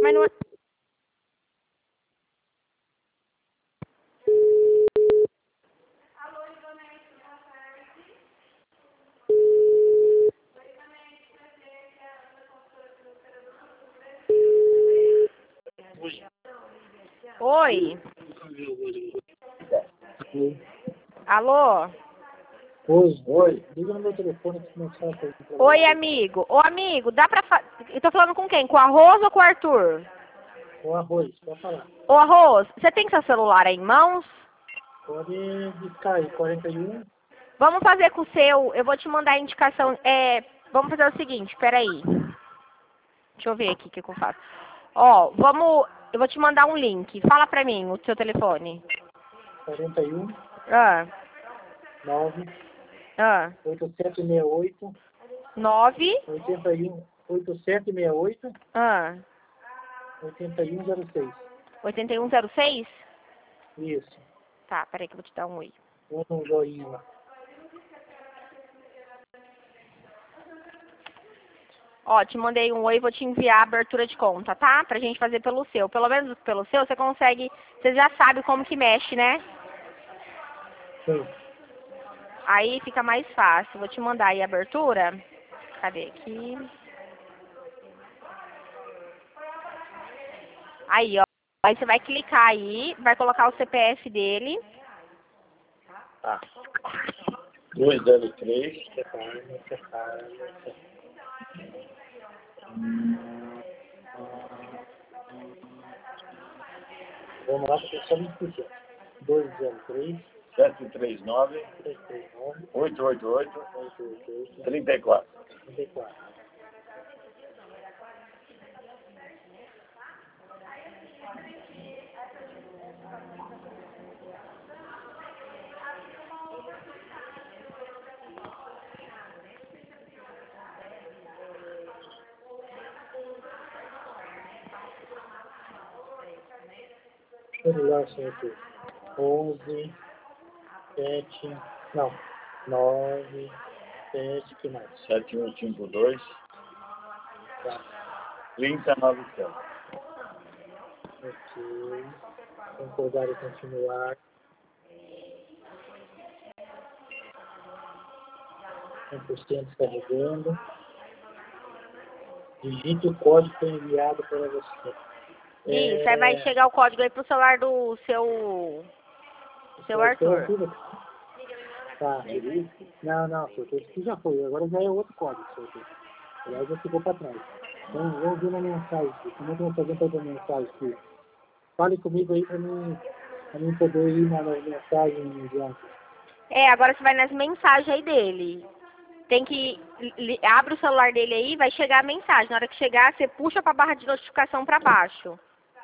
Mas não é... Oi. Alô? Oi. Liga no meu telefone que começar a fazer. Oi, amigo. Ô, amigo, dá pra... Eu tô falando com quem? Com o Arroz ou com o Arthur? Com arroz, pode falar. Ô, Arroz, você tem seu celular aí em mãos? Pode discar aí, 41. Vamos fazer com o seu... Eu vou te mandar a indicação... Vamos fazer o seguinte, peraí. Deixa eu ver aqui o que eu faço. Ó, vamos... Eu vou te mandar um link. Fala pra mim o seu telefone. 41 Ah, 9 ah. 8768 9... 81 8768 Ah. 8106. 8106? Isso. Tá, peraí que eu vou te dar um oi. Manda um joinha lá. Ó, te mandei um oi e vou te enviar a abertura de conta, tá? Pra gente fazer pelo seu. Pelo menos pelo seu, você consegue... Você já sabe como que mexe, né? Sim. Aí fica mais fácil. Vou te mandar aí a abertura. Cadê aqui? Aí, ó. Aí você vai clicar aí, vai colocar o CPF dele. Tá. 203. Separa. Vamos lá, porque só me esqueci. 203 739 888 34. Celular sempre 11 7 não 9 7 que mais? 7152 tá. 3097. Ok. Concordar e continuar. 100% carregando. Digite o código que foi enviado para você. Isso, aí vai chegar o código aí pro celular do seu Arthur. Tá. Não, doutor, isso aqui já foi. Agora já é outro código, doutor. Aliás, já ficou para trás. Então, vamos ver na mensagem aqui. Como é que eu vou fazer para a mensagem aqui? Fale comigo aí para mim poder ir na mensagem em diante. Agora você vai nas mensagens aí dele. Tem que... Abre o celular dele aí, vai chegar a mensagem. Na hora que chegar, você puxa pra barra de notificação pra baixo.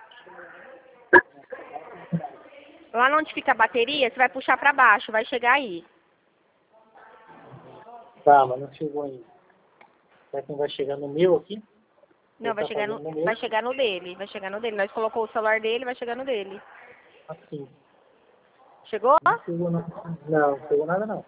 Lá onde fica a bateria, você vai puxar pra baixo, vai chegar aí. Tá, mas não chegou ainda. Será que não vai chegar no meu aqui? Não, vai chegar no dele. Vai chegar no dele. Nós colocou o celular dele, vai chegar no dele. Assim. Chegou? Não chegou nada. Não chegou nada não.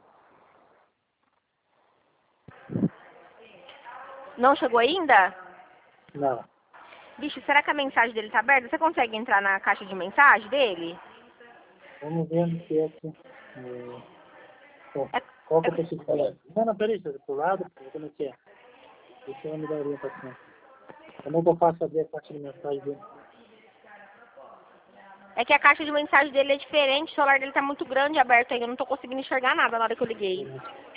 Não chegou ainda? Não. Bicho, será que a mensagem dele tá aberta? Você consegue entrar na caixa de mensagem dele? Vamos ver no que é aqui. Qual que eu preciso falar? Não, peraí, você pro lado, como é que é? Deixa eu me dar orientação. Como é que eu faço abrir a caixa de mensagem dele? É que a caixa de mensagem dele é diferente, o celular dele tá muito grande aberto aí, eu não tô conseguindo enxergar nada na hora que eu liguei.